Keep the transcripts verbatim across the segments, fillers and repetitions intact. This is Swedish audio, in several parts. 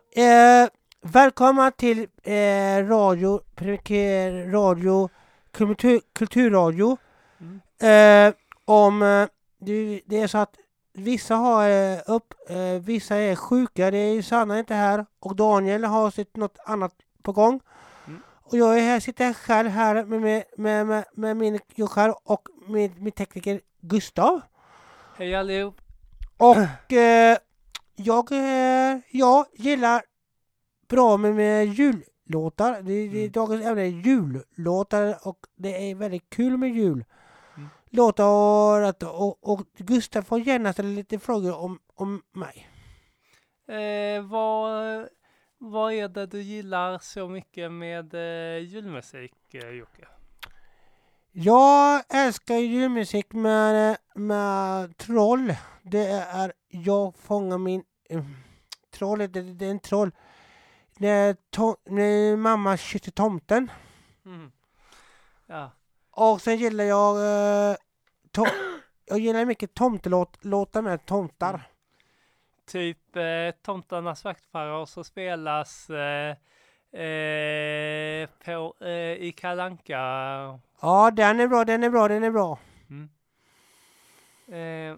Eh, välkomna till eh, radio, radio kultur, kulturradio. Mm. Eh, om eh, det, det är så att vissa har eh, upp, eh, vissa är sjuka, det är Sanna inte här och Daniel har sitt något annat på gång. Mm. Och jag är här, sitter själv här med, med, med, med, med min Jokar och med min tekniker Gustav. Hej allihop. Och eh, jag, eh, jag gillar bra med, med jullåtar. Det, det, mm. Dagens ämne är jullåtar och det är väldigt kul med jul. Mm. Låtar och, och, och Gustav får gärna ställa lite frågor om, om mig. Eh, vad, vad är det du gillar så mycket med eh, julmusik, eh, Jocke? Jag älskar julmusik med, med troll. Det är jag fångar min äh, troll, det, det är en troll. När, to, när mamma kysste tomten. Mm. Ja. Och sen gillar jag äh, to, jag gillar mycket tomtelåtar med tomtar. Mm. Typ eh, Tomtarnas vaktfarare som spelas eh, eh, på, eh, i Kalle Anka. Ja, den är bra, den är bra, den är bra. Mm. Eh.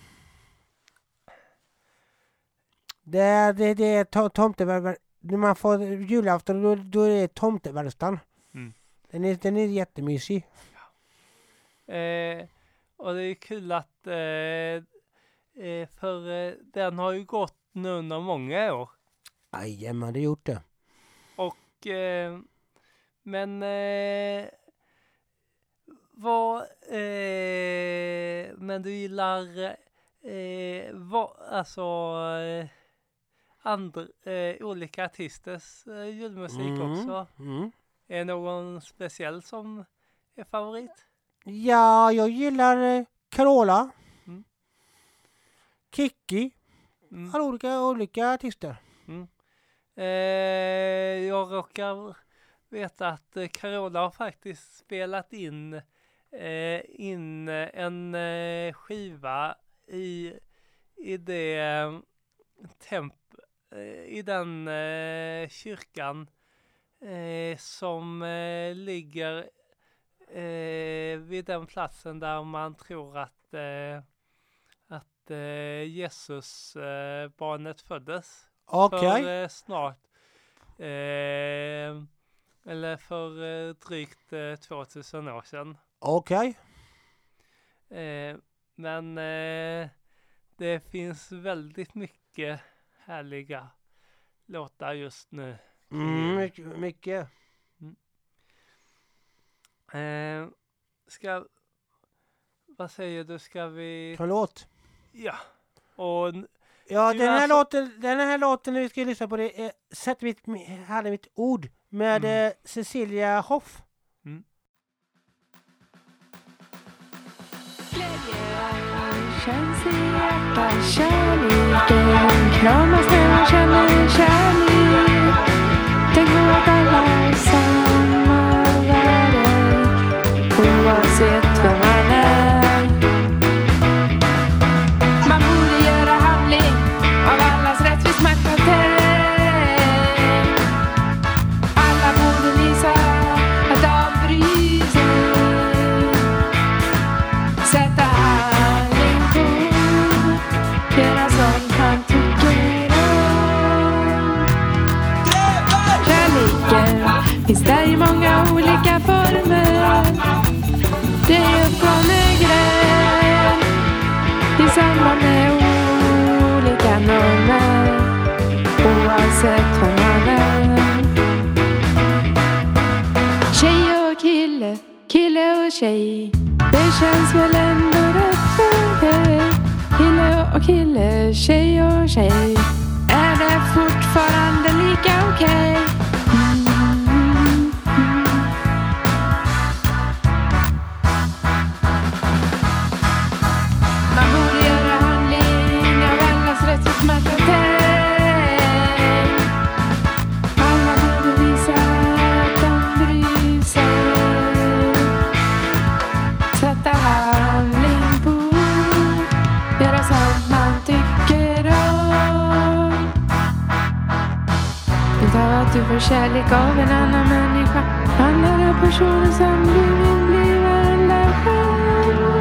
Det, det, det är to, tomteverkstaden. När man får julafton då, då är det tomteverkstaden. Mm. Den, är, den är jättemysig. Ja. Eh, och det är kul att eh, eh, för eh, den har ju gått nu under många år. Jajamän, det har gjort det. Och eh, men eh, vad eh, men du gillar eh, vad alltså eh, andra eh, olika artisters eh, julmusik mm, också. Mm. Är det någon speciell som är favorit? Ja, jag gillar eh, Carola. Mm. Kiki. Mm. Alla olika, olika artister. Mm. Eh, jag råkar veta att eh, Carola har faktiskt spelat in eh, in en eh, skiva i i det eh, temp i den eh, kyrkan eh, som eh, ligger eh, vid den platsen där man tror att eh, att eh, Jesus eh, barnet föddes. Okay. För eh, snart eh, eller för eh, drygt eh, tvåtusen år sedan. Okej. Okay. Eh, men eh, det finns väldigt mycket härliga låtar just nu. Mm, mycket. mycket. Mm. Eh, ska, vad säger du, ska vi... Ta låt. Ja. Och, ja, den här, alltså... låten, den här låten vi ska lyssna på det är Sätt mitt, hade mitt ord med mm. Cecilia Hoff. Mm. Känns i hjärtat kärleken, kramas när man känner kärlek. Tänk på att alla är samma värde, oavsett vem man är. Man borde göra handling av allas rättvis maktatär. Alla borde visa att de bryr sig. Sätta göra sånt han tycker om. Kärleken finns där i många olika former. Det uppkommer gräl i samband med olika nummer, oavsett vad man är. Tjej och kille, kille och tjej, det känns väl ändå rätt för dig. Kille och kille, tjej och tjej, är det fortfarande lika okej? Okay? Mm, mm, mm. Man borde göra handling av allas rätt att smärta dig. Alla borde visa att de bryr sig. Sätta handling på göra sånt man tycker om. att du får kärlek av en annan människa. Handlar det om personen som du vill bli varandra själv.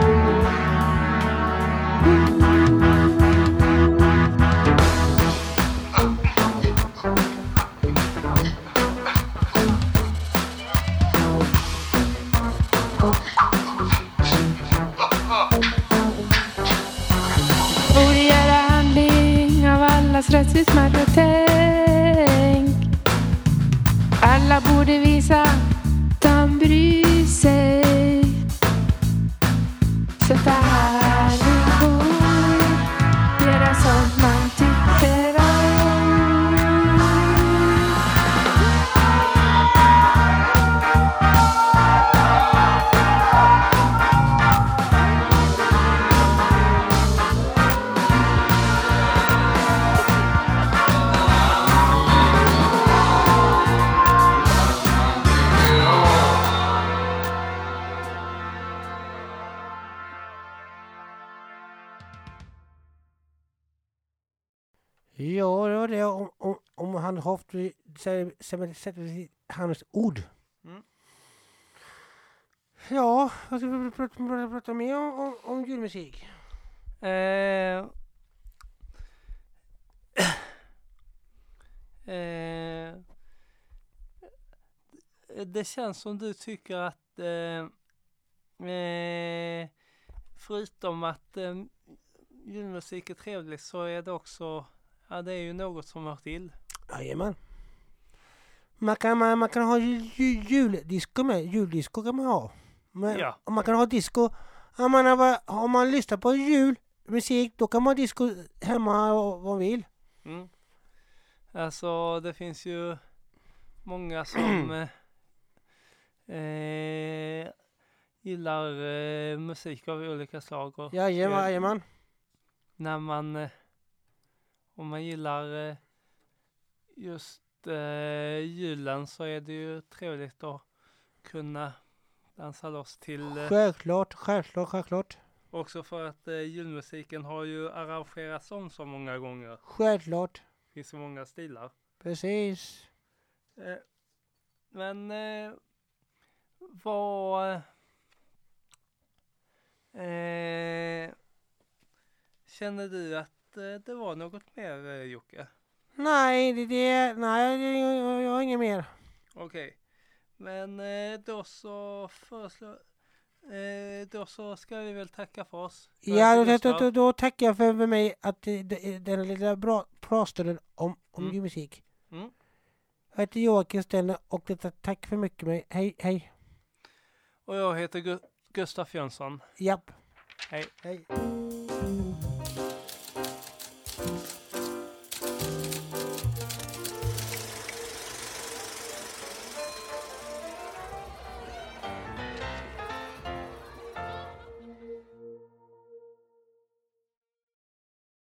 Borde göra handling av allas rättsutmärkta tänk. Alla borde visa de bryr sig. Sätta här i bord. Göra sånt man tycker om. Ja, det var det om, om, om han haft sätter hans ord. Mm. Ja, vad ska vi prata, prata, prata mer om, om, om julmusik? Eh, eh, det känns som du tycker att eh, eh, förutom att eh, julmusik är trevligt så är det också, ja, det är ju något som hör till. Jajamän. Man kan, man, man kan ha ju- ju- juldisco med. Juldisco kan man ha. Men Ja. om man kan ha disco. Om man, har, om man lyssnar på julmusik då kan man ha disco hemma och vad man vill. Mm. Alltså det finns ju många som eh, eh, gillar eh, musik av olika slag. Och Jajamän, eh, jajamän. när man eh, om man gillar eh, just eh, julen så är det ju trevligt att kunna dansa loss till eh, Självklart, självklart, självklart. också för att eh, julmusiken har ju arrangerats om så många gånger. Självklart. Det finns så många stilar. Precis. Eh, men eh, vad eh, känner du att eh, det var något mer, eh, Jocke? Nej, det, det, nej, det, jag, jag har inget mer. Okej, men eh, då så föreslår eh, då så ska vi väl tacka för oss. För Ja, att då, du då, lyssnar. då, då tackar jag för, för mig att det, det, den lilla bra prastunden om, om Mm. julmusik. Mm. Jag heter Joakim Stenner och detta tack för mycket mig. Hej, hej. Och jag heter Gu- Gustaf Jönsson. Japp. Hej. Hej.